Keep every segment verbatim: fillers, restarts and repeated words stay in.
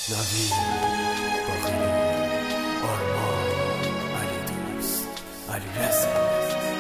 نوید باقری، آرمان، علی دوست، علی رزا.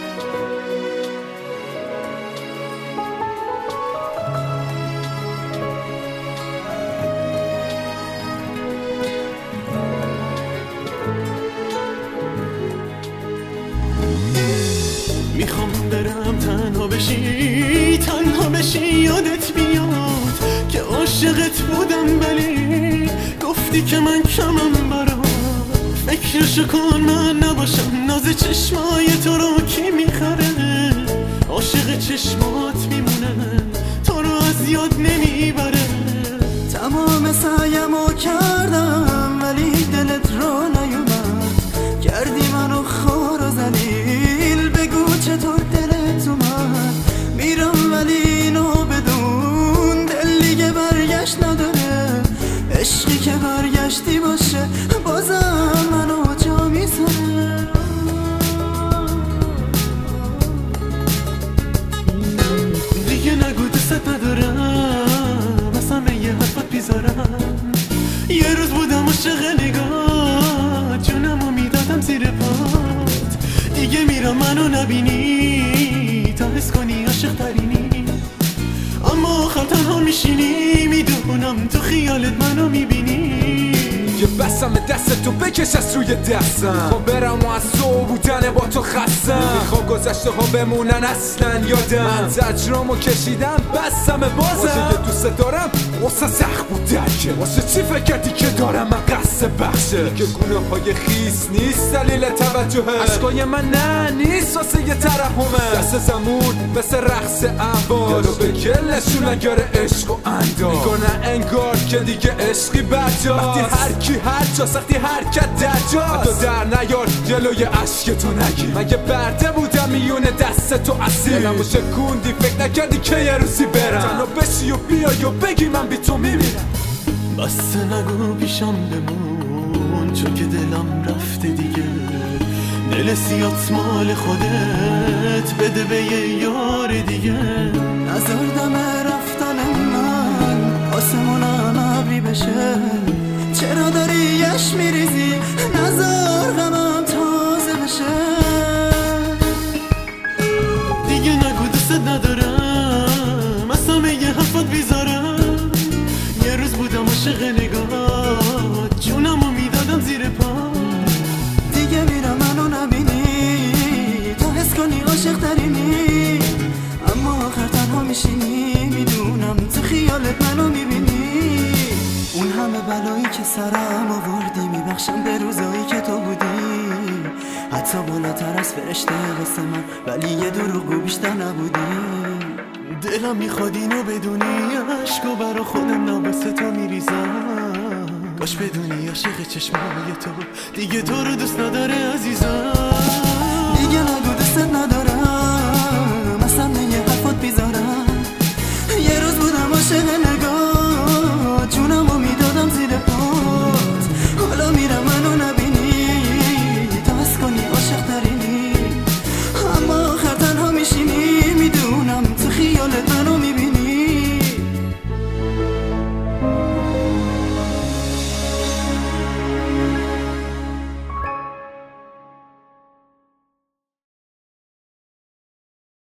میخوام برم تنها بشی، تنها بشی یادت بیاد که عاشقت بودم، ولی گفتی که من کمم برات. فکرشو کن من نباشم، ناز چشمای تو رو کی میخره؟ عاشق چشمات میمونه، تو رو از یاد نمیبره. تمام سعیمو کردم ولی دلت رو نیومد، کردی منو خار و ذلیل. بگو چطور دلت اومد؟ میرم ولی اینو بدون، دل دیگه برگشت نداره. عشقی که برگشتی باشه بازم منو جا میذاره. دیگه نگو دوست ندارم، مثلا یه حرفت بیزارم. یه روز بودم عاشق نگاه، جونمو میدادم زیر پات. دیگه میرم منو نبینی، تا حس کنی عاشق ترینی. اما آخر تنها میشینی، میدونم تو خیالت منو میبینی. یه بسم دست تو بکش از روی دستم، میخوام برم و از تو بودن با تو خستم. میخوام گذشته ها بمونن اصلا یادم، من زجرامو کشیدم بسم بازم. واسه یه دوست دارم واسه سخت بود درکه، واسه چی فکر کردی که دارم من قصد بخشه؟ که گونه های خیس نیست دلیل توجهه، عشقای من نه نیست واسه یه ترحمه. دست زمون مثل رقص انبار، یارو به گلشون نگاره عشق و اندار. میکنن انگار که دیگه عشقی بجاست، وقتی هر کی هر جا سختی حرکت در جاست. حتی در نیار جلوی عشق تو نگی، مگه برده بودم میون دست تو اسیر. دلمو شکوندی فکر نکردی که یه روزی برم، تنها بشی و بیای و بگی من بی تو میمیرم. بس نگو پیشم بمون، چون که دلم رفته دیگه. دل سیات مال خودت بده به یه یار دیگه. نظر دم رفتن من آسمونم ابری بشه، چرا داری یش میریزی؟ نظر غمم تازه بشه. دیگه نگو دوست ندارم، از همه یه حرفات بیزارم. یه روز بودم عاشق نگاه، جونمو میدادم زیر پا. دیگه میرم منو نبینی، تا حس کنی عاشق ترینی. اما آخر تنها میشینی، میدونم تو خیالت منو میبینی. اون همه بلایی که سرم آوردی میبخشم به روزایی که تو بودی. حتی بالاتر از فرشته واسه من، ولی یه دروغگو بیشتر نبودی. دلم میخواد اینو بدونی، عشقو برا خودم نباسه تو میریزم. باش بدونی عاشق چشمای تو دیگه تو رو دوست نداره عزیزم. دیگه نگو دوست نداره